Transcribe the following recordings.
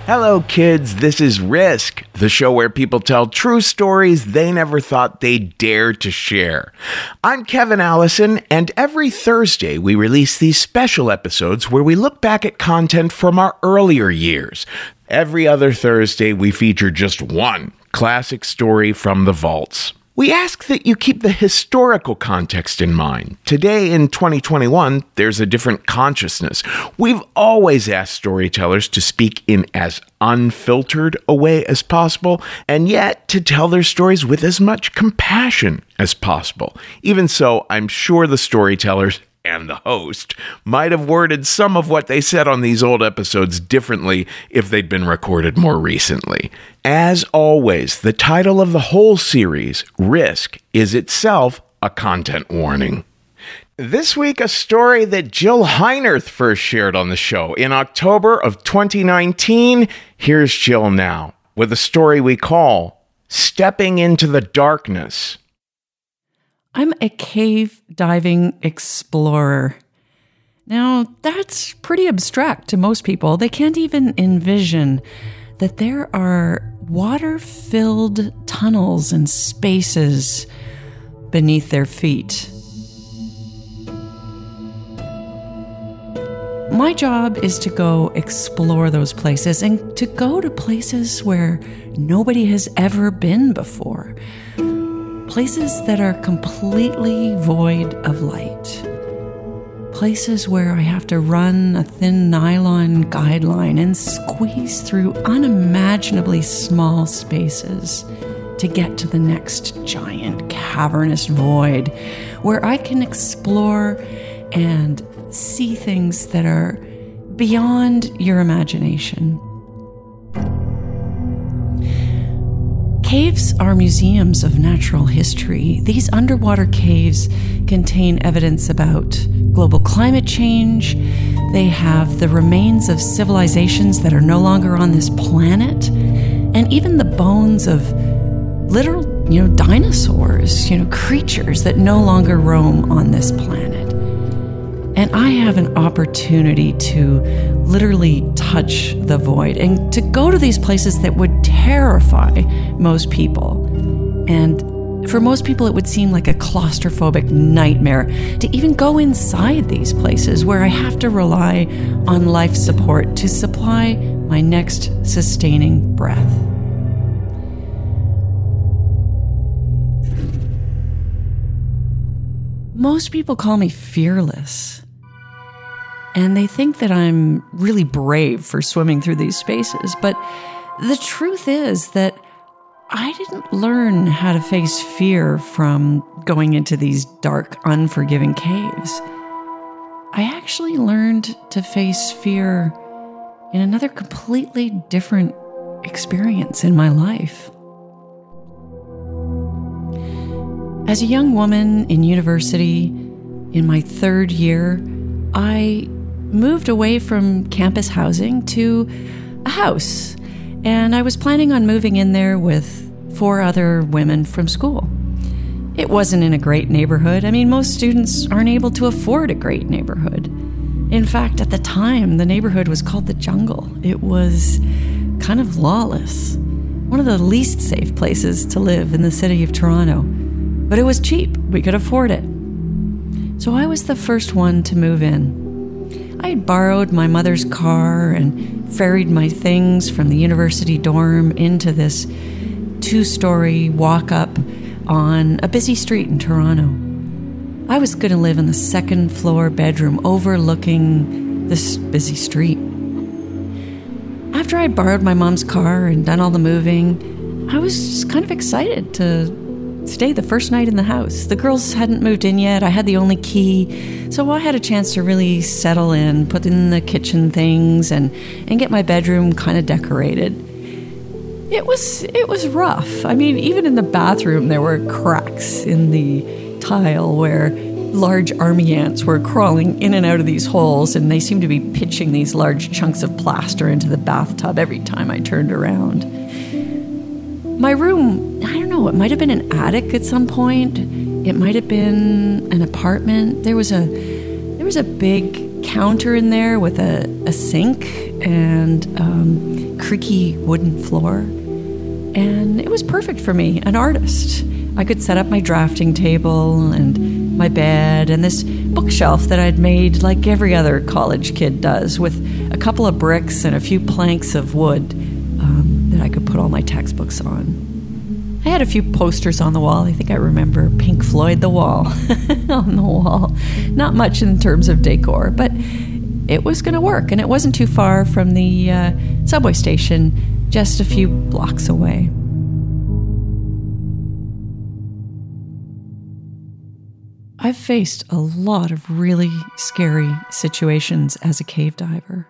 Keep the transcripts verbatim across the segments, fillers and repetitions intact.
Hello, kids. This is Risk, the show where people tell true stories they never thought they'd dare to share. I'm Kevin Allison, and every Thursday we release these special episodes where we look back at content from our earlier years. Every other Thursday, we feature just one classic story from the vaults. We ask that you keep the historical context in mind. Today, in twenty twenty-one, there's a different consciousness. We've always asked storytellers to speak in as unfiltered a way as possible, and yet to tell their stories with as much compassion as possible. Even so, I'm sure the storytellers and the host might have worded some of what they said on these old episodes differently if they'd been recorded more recently. As always, the title of the whole series, Risk, is itself a content warning. This week, a story that Jill Heinerth first shared on the show in October of twenty nineteen. Here's Jill now with a story we call Stepping into the Darkness. I'm a cave diving explorer. Now, that's pretty abstract to most people. They can't even envision that there are water-filled tunnels and spaces beneath their feet. My job is to go explore those places and to go to places where nobody has ever been before. Places that are completely void of light. Places where I have to run a thin nylon guideline and squeeze through unimaginably small spaces to get to the next giant cavernous void where I can explore and see things that are beyond your imagination. Caves are museums of natural history. These underwater caves contain evidence about global climate change. They have the remains of civilizations that are no longer on this planet, and even the bones of literal, you know, dinosaurs, you know, creatures that no longer roam on this planet. And I have an opportunity to literally touch the void and to go to these places that would terrify most people. And for most people, it would seem like a claustrophobic nightmare to even go inside these places where I have to rely on life support to supply my next sustaining breath. Most people call me fearless. And they think that I'm really brave for swimming through these spaces. But the truth is that I didn't learn how to face fear from going into these dark, unforgiving caves. I actually learned to face fear in another completely different experience in my life. As a young woman in university, in my third year, I moved away from campus housing to a house, and I was planning on moving in there with four other women from school. It wasn't in a great neighborhood. I mean, most students aren't able to afford a great neighborhood. In fact, at the time, the neighborhood was called the Jungle. It was kind of lawless, one of the least safe places to live in the city of Toronto. But it was cheap. We could afford it. So I was the first one to move in. I had borrowed my mother's car and ferried my things from the university dorm into this two-story walk-up on a busy street in Toronto. I was going to live in the second-floor bedroom overlooking this busy street. After I borrowed my mom's car and done all the moving, I was just kind of excited to stay the first night in the house. The girls hadn't moved in yet. I had the only key. So I had a chance to really settle in, put in the kitchen things, and, and get my bedroom kind of decorated. It was it was rough. I mean, even in the bathroom, there were cracks in the tile where large army ants were crawling in and out of these holes, and they seemed to be pitching these large chunks of plaster into the bathtub every time I turned around. My room, I don't know, it might have been an attic at some point. It might have been an apartment. There was a there was a big counter in there with a, a sink and um, creaky wooden floor. And it was perfect for me, an artist. I could set up my drafting table and my bed and this bookshelf that I'd made like every other college kid does, with a couple of bricks and a few planks of wood um, that I could put all my textbooks on. I had a few posters on the wall. I think I remember Pink Floyd The Wall on the wall. Not much in terms of decor, but it was going to work. And it wasn't too far from the uh, subway station, just a few blocks away. I've faced a lot of really scary situations as a cave diver.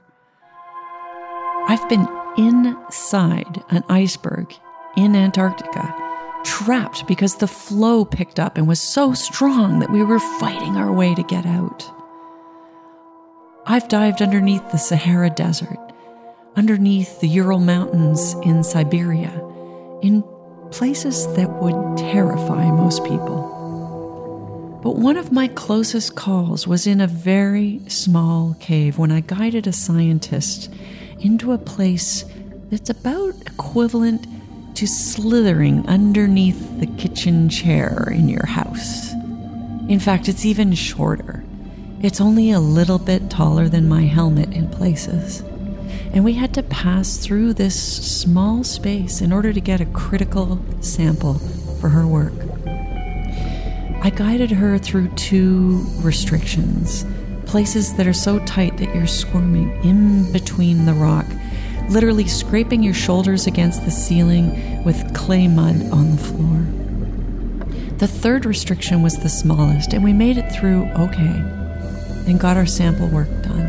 I've been inside an iceberg in Antarctica, trapped because the flow picked up and was so strong that we were fighting our way to get out. I've dived underneath the Sahara Desert, underneath the Ural Mountains in Siberia, in places that would terrify most people. But one of my closest calls was in a very small cave when I guided a scientist into a place that's about equivalent to slithering underneath the kitchen chair in your house. In fact, it's even shorter. It's only a little bit taller than my helmet in places. And we had to pass through this small space in order to get a critical sample for her work. I guided her through two restrictions, places that are so tight that you're squirming in between the rock, literally scraping your shoulders against the ceiling with clay mud on the floor. The third restriction was the smallest, and we made it through okay and got our sample work done.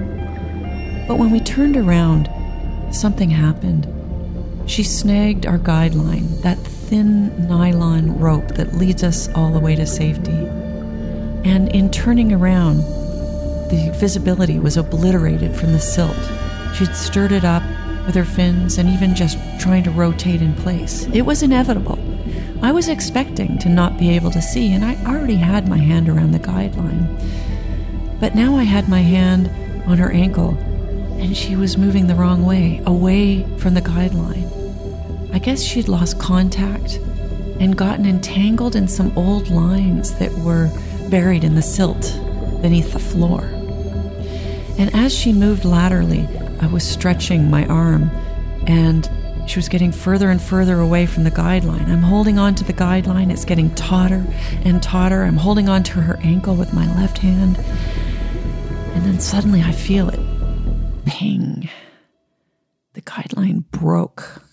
But when we turned around, something happened. She snagged our guideline, that thin nylon rope that leads us all the way to safety. And in turning around, the visibility was obliterated from the silt. She'd stirred it up with her fins and even just trying to rotate in place. It was inevitable. I was expecting to not be able to see, and I already had my hand around the guideline. But now I had my hand on her ankle, and she was moving the wrong way, away from the guideline. I guess she'd lost contact and gotten entangled in some old lines that were buried in the silt beneath the floor. And as she moved laterally, I was stretching my arm, and she was getting further and further away from the guideline. I'm holding on to the guideline. It's getting tauter and tauter. I'm holding on to her ankle with my left hand. And then suddenly I feel it. Ping. The guideline broke.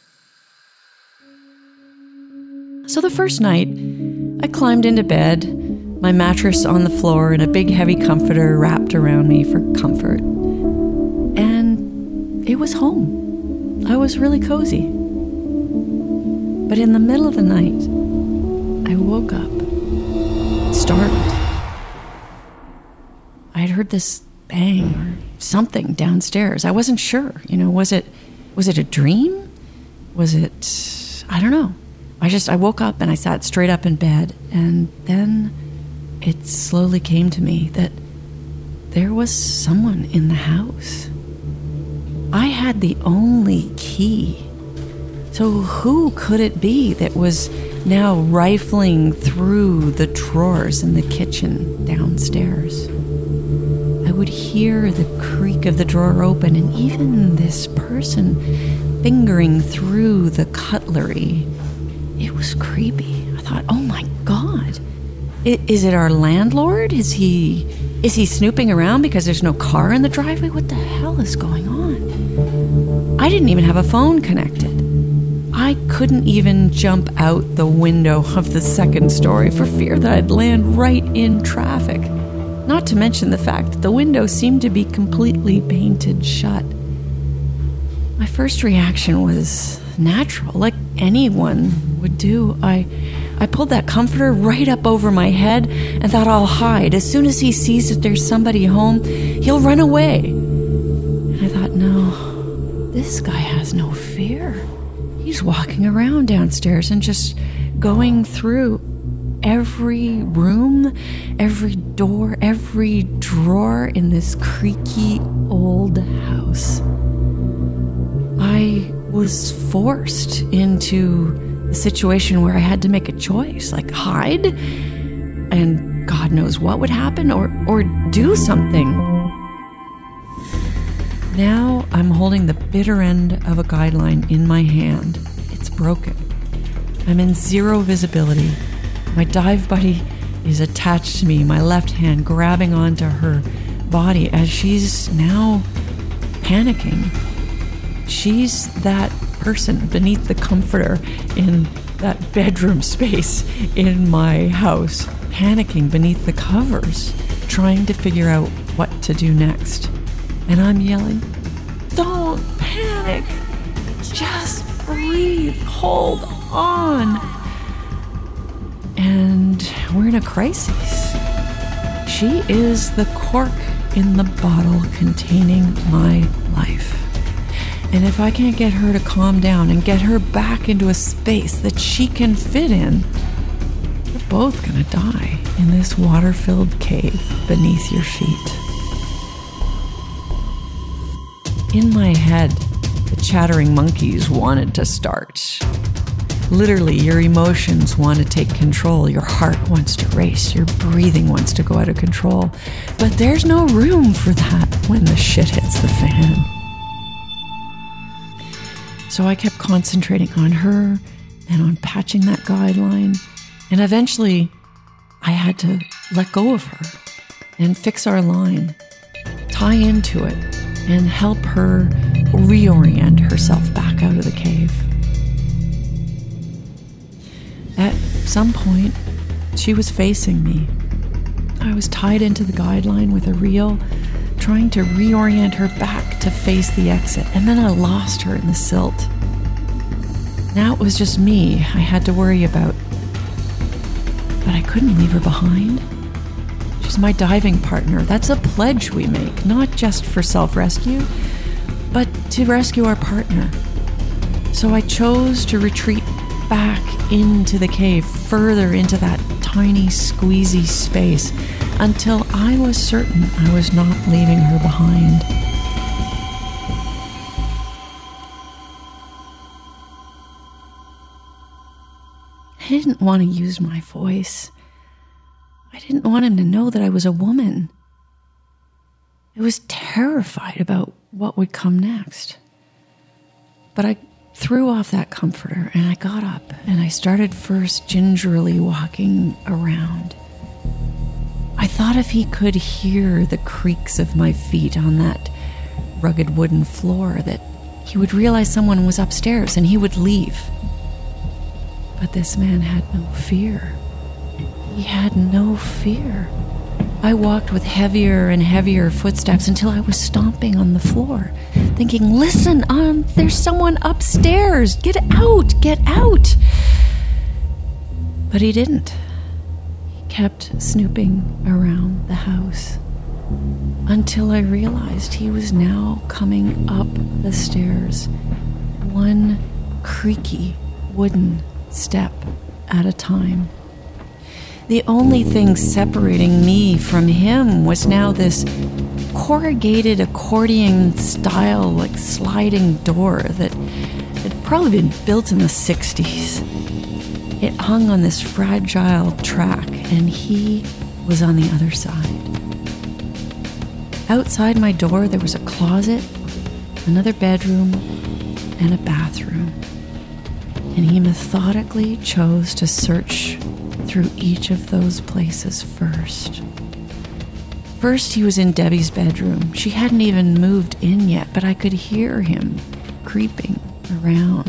So the first night, I climbed into bed, my mattress on the floor and a big heavy comforter wrapped around me for comfort. And it was home. I was really cozy. But in the middle of the night, I woke up, startled. I had heard this bang or something downstairs. I wasn't sure. You know, was it was it a dream? Was it, I don't know. I just, I woke up and I sat straight up in bed, and then it slowly came to me that there was someone in the house. I had the only key. So who could it be that was now rifling through the drawers in the kitchen downstairs? I would hear the creak of the drawer open, and even this person fingering through the cutlery. It was creepy. I thought, oh my God, I, is it our landlord? Is he is he snooping around because there's no car in the driveway? What the hell is going on? I didn't even have a phone connected. I couldn't even jump out the window of the second story for fear that I'd land right in traffic. Not to mention the fact that the window seemed to be completely painted shut. My first reaction was natural, like anyone would do. I I pulled that comforter right up over my head and thought, I'll hide. As soon as he sees that there's somebody home, he'll run away. And I thought, no, this guy has no fear. He's walking around downstairs and just going through. every room, every door, every drawer in this creaky old house. I was forced into a situation where I had to make a choice, like hide, and God knows what would happen, or, or do something. Now I'm holding the bitter end of a guideline in my hand. It's broken. I'm in zero visibility. My dive buddy is attached to me, my left hand grabbing onto her body as she's now panicking. She's that person beneath the comforter in that bedroom space in my house, panicking beneath the covers, trying to figure out what to do next. And I'm yelling, "Don't panic, just breathe, hold on." And we're in a crisis. She is the cork in the bottle containing my life. And if I can't get her to calm down and get her back into a space that she can fit in, we're both gonna die in this water-filled cave beneath your feet. In my head, the chattering monkeys wanted to start. Literally, your emotions want to take control. Your heart wants to race. Your breathing wants to go out of control. But there's no room for that when the shit hits the fan. So I kept concentrating on her and on patching that guideline. And eventually, I had to let go of her and fix our line, tie into it, and help her reorient herself back out of the cave. At some point, she was facing me. I was tied into the guideline with a reel, trying to reorient her back to face the exit, and then I lost her in the silt. Now it was just me I had to worry about, but I couldn't leave her behind. She's my diving partner. That's a pledge we make, not just for self-rescue, but to rescue our partner. So I chose to retreat back into the cave, further into that tiny, squeezy space, until I was certain I was not leaving her behind. I didn't want to use my voice. I didn't want him to know that I was a woman. I was terrified about what would come next. But I threw off that comforter and I got up and I started first gingerly walking around. I thought if he could hear the creaks of my feet on that rugged wooden floor that he would realize someone was upstairs and he would leave. But this man had no fear. He had no fear. I walked with heavier and heavier footsteps until I was stomping on the floor, thinking, listen, um, there's someone upstairs. Get out, get out. But he didn't. He kept snooping around the house until I realized he was now coming up the stairs, one creaky wooden step at a time. The only thing separating me from him was now this corrugated accordion style, like sliding door that had probably been built in the sixties. It hung on this fragile track, and he was on the other side. Outside my door, there was a closet, another bedroom, and a bathroom. And he methodically chose to search through each of those places first. First, he was in Debbie's bedroom. She hadn't even moved in yet, but I could hear him creeping around.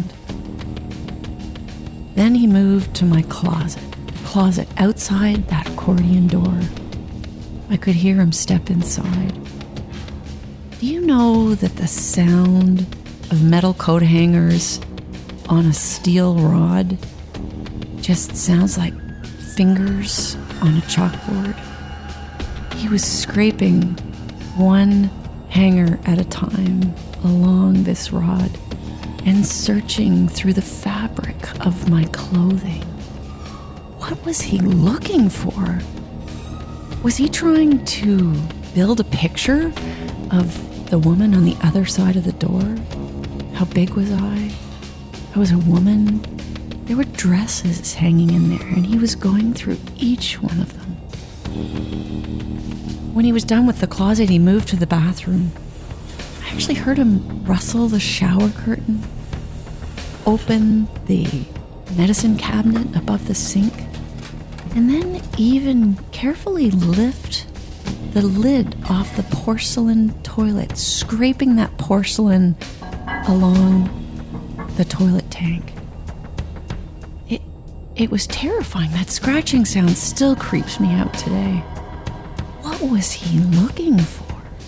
Then he moved to my closet, closet outside that accordion door. I could hear him step inside. Do you know that the sound of metal coat hangers on a steel rod just sounds like fingers on a chalkboard? He was scraping one hanger at a time along this rod and searching through the fabric of my clothing. what was he looking for? Was he trying to build a picture of the woman on the other side of the door? How big was I? I was a woman. There were dresses hanging in there, and he was going through each one of them. When he was done with the closet, he moved to the bathroom. I actually heard him rustle the shower curtain, open the medicine cabinet above the sink, and then even carefully lift the lid off the porcelain toilet, scraping that porcelain along the toilet tank. It, it was terrifying. That scratching sound still creeps me out today. What was he looking for?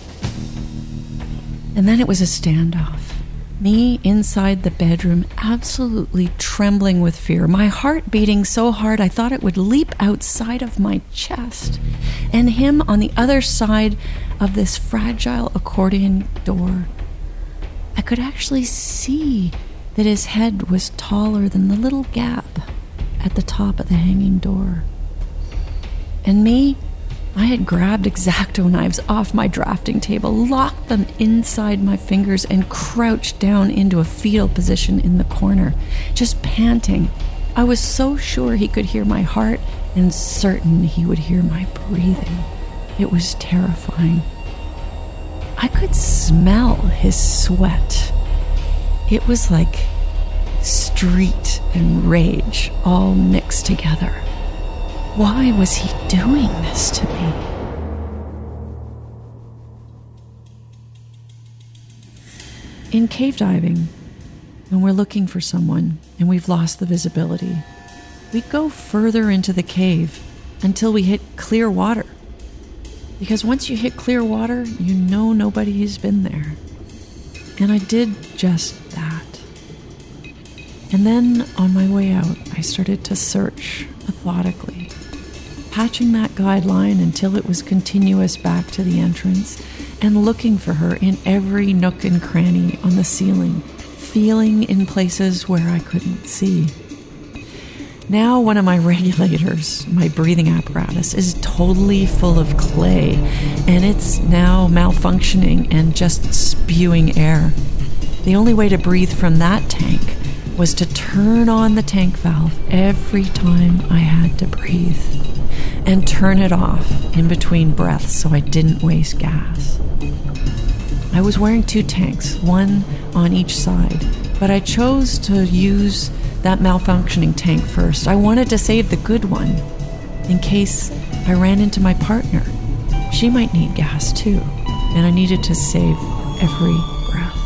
And then it was a standoff. Me inside the bedroom, absolutely trembling with fear. My heart beating so hard I thought it would leap outside of my chest. And him on the other side of this fragile accordion door. I could actually see that his head was taller than the little gap at the top of the hanging door. And me, I had grabbed X-Acto knives off my drafting table, locked them inside my fingers, and crouched down into a fetal position in the corner, just panting. I was so sure he could hear my heart and certain he would hear my breathing. It was terrifying. I could smell his sweat. It was like street and rage all mixed together. Why was he doing this to me? In cave diving, when we're looking for someone and we've lost the visibility, we go further into the cave until we hit clear water. Because once you hit clear water, you know nobody has been there. And I did just that. And then on my way out, I started to search methodically, patching that guideline until it was continuous back to the entrance, and looking for her in every nook and cranny on the ceiling, feeling in places where I couldn't see. Now one of my regulators, my breathing apparatus, is totally full of clay, and it's now malfunctioning and just spewing air. The only way to breathe from that tank was to turn on the tank valve every time I had to breathe, and turn it off in between breaths so I didn't waste gas. I was wearing two tanks, one on each side, but I chose to use that malfunctioning tank first. I wanted to save the good one in case I ran into my partner. She might need gas too, and I needed to save every breath.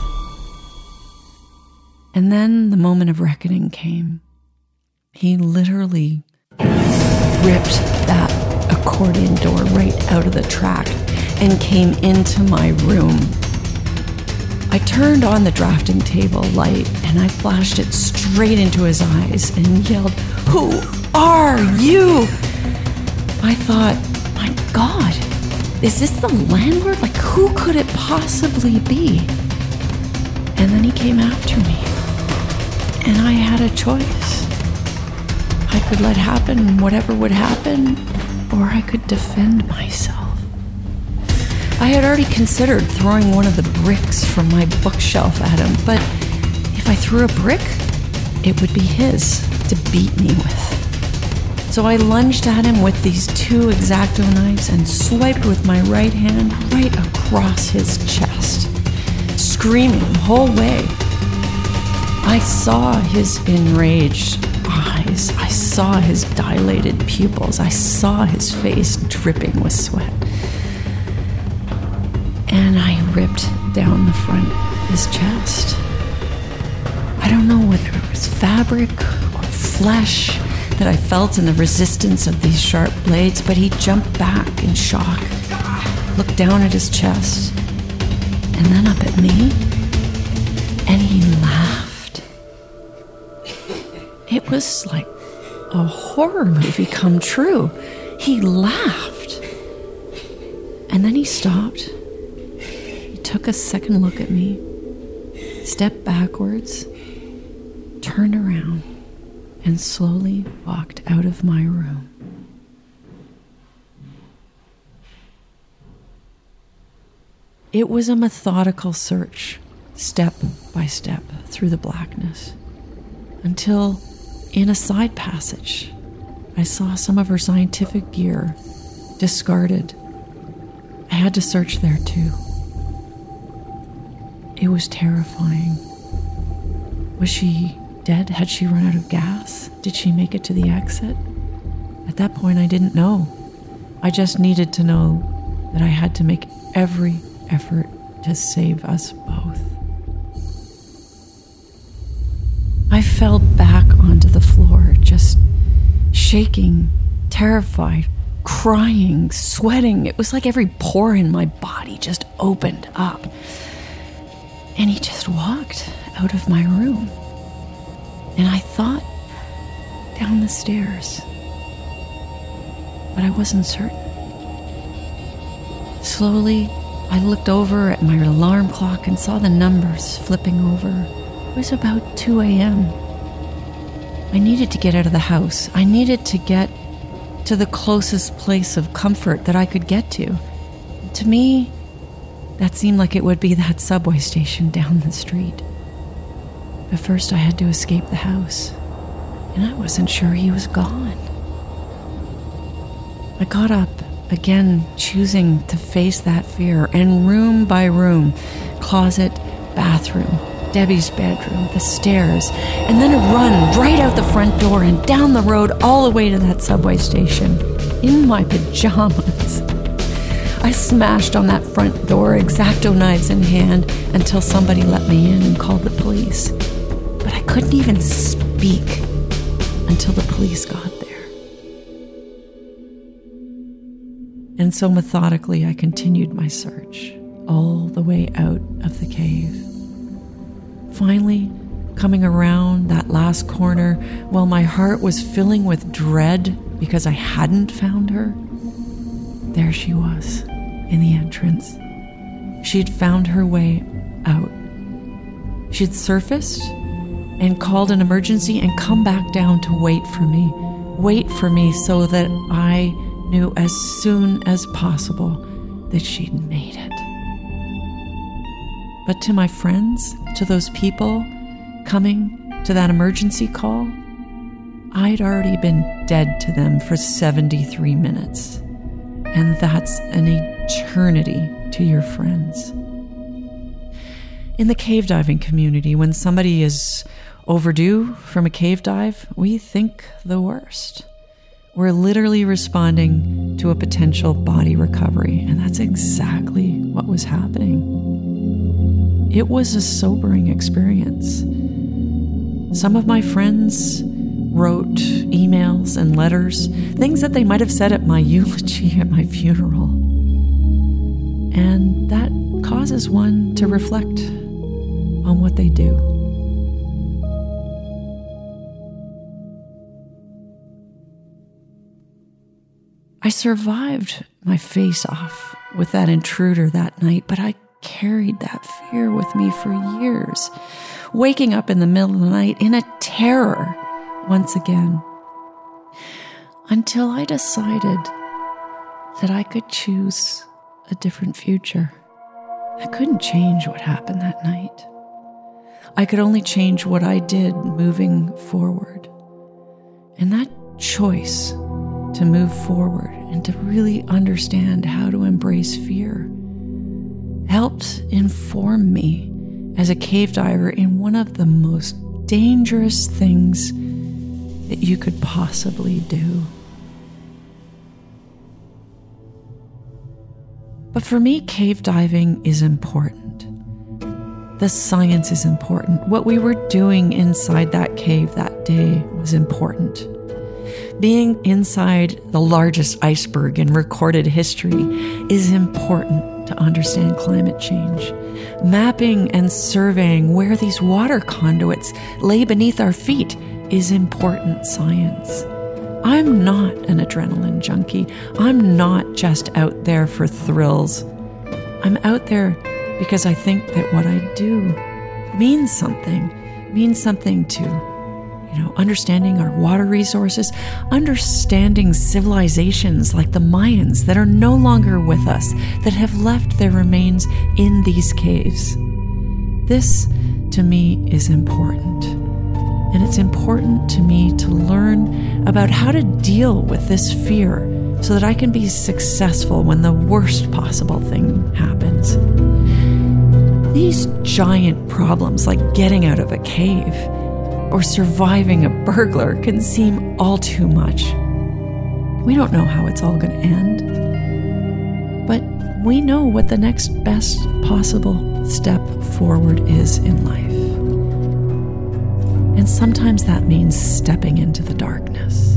And then the moment of reckoning came. He literally ripped that accordion door right out of the track and came into my room. I turned on the drafting table light and I flashed it straight into his eyes and yelled, "Who are you?" I thought, my God, is this the landlord? Like, who could it possibly be? And then he came after me, and I had a choice. I could let happen whatever would happen, or I could defend myself. I had already considered throwing one of the bricks from my bookshelf at him, but if I threw a brick, it would be his to beat me with. So I lunged at him with these two X-Acto knives and swiped with my right hand right across his chest, screaming the whole way. I saw his enraged eyes. I saw his dilated pupils. I saw his face dripping with sweat. And I ripped down the front of his chest. I don't know whether it was fabric or flesh that I felt in the resistance of these sharp blades, but he jumped back in shock, looked down at his chest, and then up at me, and he laughed. It was like a horror movie come true. He laughed. And then he stopped. Took a second look at me, stepped backwards, turned around, and slowly walked out of my room. It was a methodical search, step by step through the blackness, until in a side passage, I saw some of her scientific gear discarded. I had to search there too. It was terrifying. Was she dead? Had she run out of gas? Did she make it to the exit? At that point, I didn't know. I just needed to know that I had to make every effort to save us both. I fell back onto the floor, just shaking, terrified, crying, sweating. It was like every pore in my body just opened up. And he just walked out of my room. And I thought down the stairs, but I wasn't certain. Slowly, I looked over at my alarm clock and saw the numbers flipping over. It was about two a.m. I needed to get out of the house. I needed to get to the closest place of comfort that I could get to. To me, that seemed like it would be that subway station down the street. But first I had to escape the house, and I wasn't sure he was gone. I got up, again choosing to face that fear, and room by room, closet, bathroom, Debbie's bedroom, the stairs, and then a run right out the front door and down the road all the way to that subway station, in my pajamas. I smashed on that front door, X-Acto knives in hand, until somebody let me in and called the police. But I couldn't even speak until the police got there. And so methodically, I continued my search all the way out of the cave. Finally, coming around that last corner, while my heart was filling with dread because I hadn't found her, there she was in the entrance. She'd found her way out. She'd surfaced and called an emergency and come back down to wait for me. Wait for me so that I knew as soon as possible that she'd made it. But to my friends, to those people coming to that emergency call, I'd already been dead to them for seventy-three minutes. And that's an eternity to your friends. In the cave diving community, when somebody is overdue from a cave dive, we think the worst. We're literally responding to a potential body recovery, and that's exactly what was happening. It was a sobering experience. Some of my friends wrote emails and letters, things that they might have said at my eulogy at my funeral. And that causes one to reflect on what they do. I survived my face-off with that intruder that night, but I carried that fear with me for years, waking up in the middle of the night in a terror once again, until I decided that I could choose a different future. I couldn't change what happened that night. I could only change what I did moving forward. And that choice to move forward and to really understand how to embrace fear helped inform me as a cave diver in one of the most dangerous things that you could possibly do. But for me, cave diving is important. The science is important. What we were doing inside that cave that day was important. Being inside the largest iceberg in recorded history is important to understand climate change. Mapping and surveying where these water conduits lay beneath our feet is important science. I'm not an adrenaline junkie. I'm not just out there for thrills. I'm out there because I think that what I do means something, means something to You know, understanding our water resources, understanding civilizations like the Mayans that are no longer with us, that have left their remains in these caves. This, to me, is important. And it's important to me to learn about how to deal with this fear so that I can be successful when the worst possible thing happens. These giant problems like getting out of a cave or surviving a burglar can seem all too much. We don't know how it's all going to end, but we know what the next best possible step forward is in life. And sometimes that means stepping into the darkness.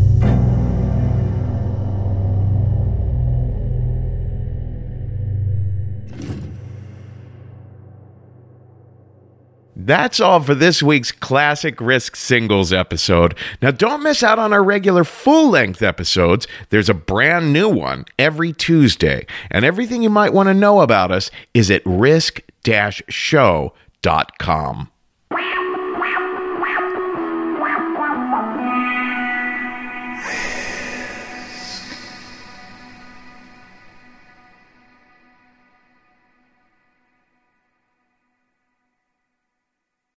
That's all for this week's Classic Risk Singles episode. Now, don't miss out on our regular full-length episodes. There's a brand new one every Tuesday, and everything you might want to know about us is at risk dash show dot com.